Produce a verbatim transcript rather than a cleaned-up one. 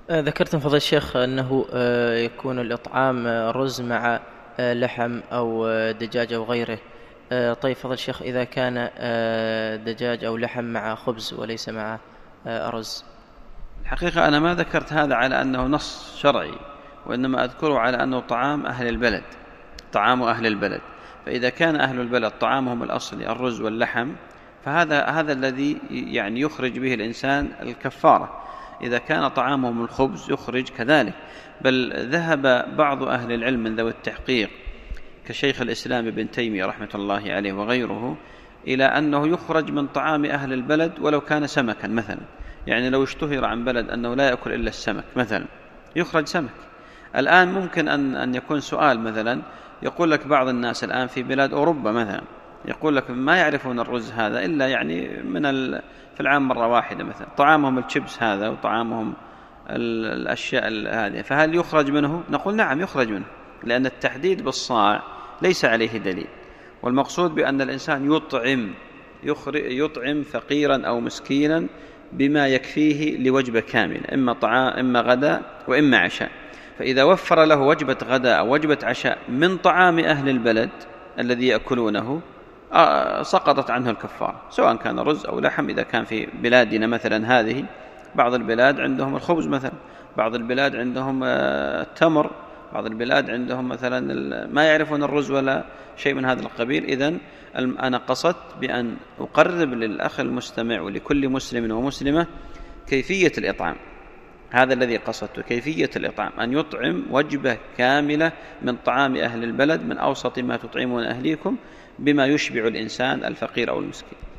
آه، ذكرتم فضل الشيخ أنه آه، يكون الإطعام آه، رز مع آه، لحم أو آه، دجاج أو غيره. آه، طيب فضل الشيخ، إذا كان آه، دجاج أو لحم مع خبز وليس مع آه، أرز؟ الحقيقة أنا ما ذكرت هذا على أنه نص شرعي، وإنما أذكره على أنه طعام أهل البلد، طعام أهل البلد. فإذا كان أهل البلد طعامهم الأصلي الرز واللحم، فهذا هذا الذي يعني يخرج به الإنسان الكفارة. إذا كان طعامهم الخبز يخرج كذلك. بل ذهب بعض أهل العلم من ذوي التحقيق كشيخ الإسلام ابن تيمية رحمة الله عليه وغيره إلى أنه يخرج من طعام أهل البلد ولو كان سمكا مثلا. يعني لو اشتهر عن بلد أنه لا يأكل إلا السمك مثلا، يخرج سمك. الآن ممكن أن أن يكون سؤال مثلا، يقول لك بعض الناس الآن في بلاد أوروبا مثلا، يقول لك ما يعرفون الرز هذا إلا يعني من ال... في العام مرة واحدة مثلا، طعامهم الشيبس هذا وطعامهم الأشياء هذه، فهل يخرج منه؟ نقول نعم يخرج منه، لأن التحديد بالصاع ليس عليه دليل. والمقصود بأن الإنسان يطعم يطعم فقيرا أو مسكينا بما يكفيه لوجبة كاملة، إما طعام إما غداء وإما عشاء. فإذا وفر له وجبة غداء أو وجبة عشاء من طعام أهل البلد الذي يأكلونه سقطت عنه الكفارة، سواء كان رز أو لحم. إذا كان في بلادنا مثلا هذه، بعض البلاد عندهم الخبز مثلا، بعض البلاد عندهم التمر، بعض البلاد عندهم مثلا ما يعرفون الرز ولا شيء من هذا القبيل. إذن أنا قصدت بأن أقرب للأخ المستمع ولكل مسلم ومسلمة كيفية الإطعام. هذا الذي قصدته، كيفية الإطعام، أن يطعم وجبة كاملة من طعام أهل البلد، من أوسط ما تطعمون أهليكم، بما يشبع الإنسان الفقير أو المسكين.